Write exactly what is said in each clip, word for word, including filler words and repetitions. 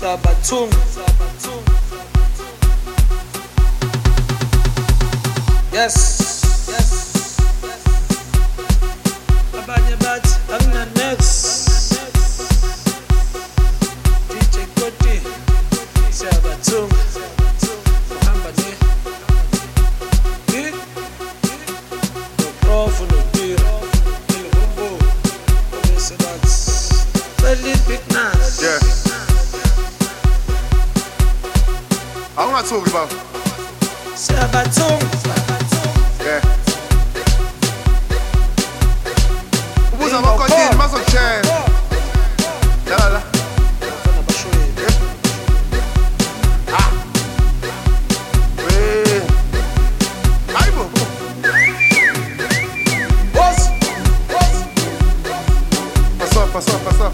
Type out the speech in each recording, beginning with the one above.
Sabatung. Yes, yes. Abanye bathi angina next. D J Koti Sabatung. Hamba ne. Ni. No prof no deal. Ile bumbo. Obese that's very big nice. Yeah. I'm not talking about Sabatung. Yeah. Who's a mock on muscle chain? La la. Ah. Hey. Hi, bro. What's Pass up, pass up, pass up.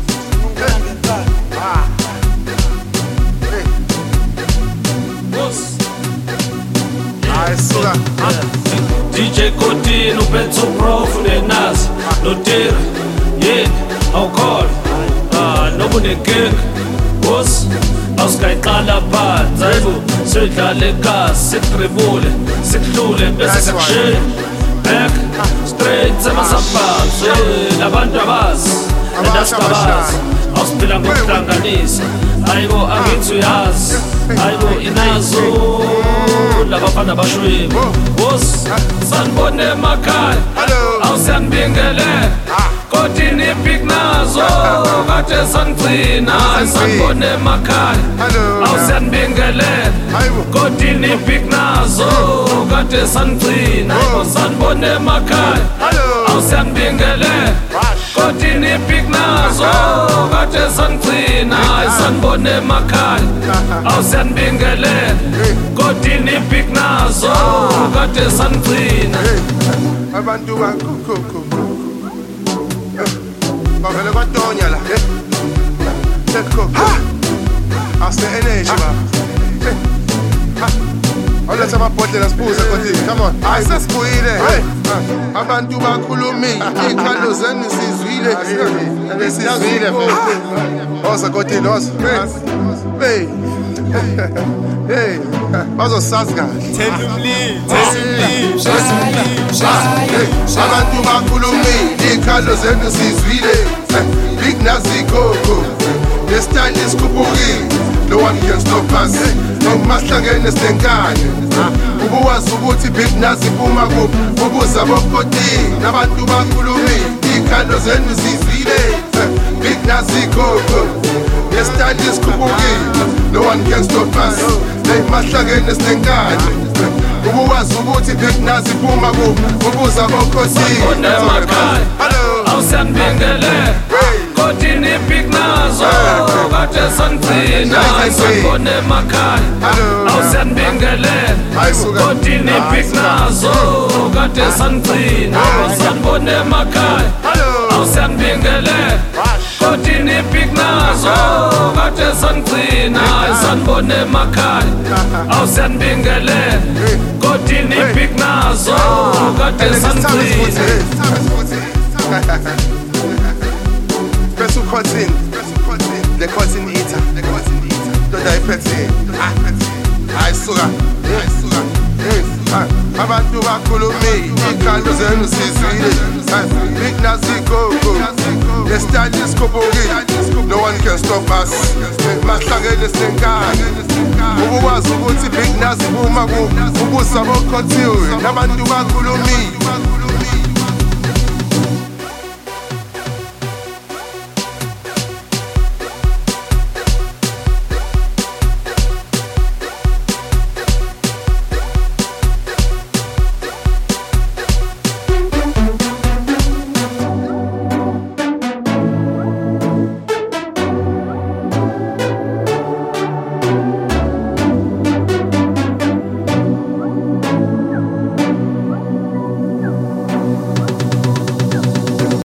Ah. Hey. What's I saw that. D J Koti no petrol prof ne nas no tira yini awukhona ah nobunenkinga boss awuskayiqala phansi hayibo sidlale kasi sitribule sihlule bese sikushiya back straight semasabazi labantu abazi andasikabazi awusiphila ngokuhlanganisa hayibo angithi uyazi hayibo inazo labafana bashwini boss sanibone emakhaya awusiyangibingele kodini big nazo kade sangcina sanibone emakhaya awusiyangibingele kodini big nazo kade sangcina sanibone emakhaya awusiyangibingele kodini big nazo kade sangcina sanibone emakhaya awusiyangibingele kodini big nazo kade sangcina Abantu bakukuku bavele kwatonya la Lekho ha Asne energy ba Ha Oletha amabhodlela sibuze kodwa come on asesibuyile hey abantu bakhulumile ikhalo zenu sizwile sizwile oza kodwa oza hey hey bazosazi kahle Tell him leave, tell him leave, tell him leave. abantu bakhulumile ikhalo zenu sizwile big nazikoko the stand is kubukile no one can stop us ngomahlangene senkanye ubuwazi ukuthi big nazi phuma kuphi ubuza bokoti nabantu bakhulumile ikhalo zenu sizwile big nazikoko the stand is kubukile no one can stop us ngomahlangene senkanye ubuwazi ukuthi big nazi phuma kuphi ubuza bokoti hello awusiyangibingele kodini big nazo kade sangcina sanibone emakhaya awusiyangibingele kodini big nazo kade sangcina sanibone emakhaya awusiyangibingele kodini big nazo kade sangcina sanibone emakhaya awusiyangibingele kodini big nazo kade sangcina Special cotton, the cotton eater, the cotton eater. Don't die petty. I saw abantu bakhulumile ikhalo zenu sizwile big nazikoko the stand is kubukile no one can stop us mahlangene senkanye ubuwazi ukuthi big nazi phuma kuphi ubusa bokothiwe nabantu bakhulumile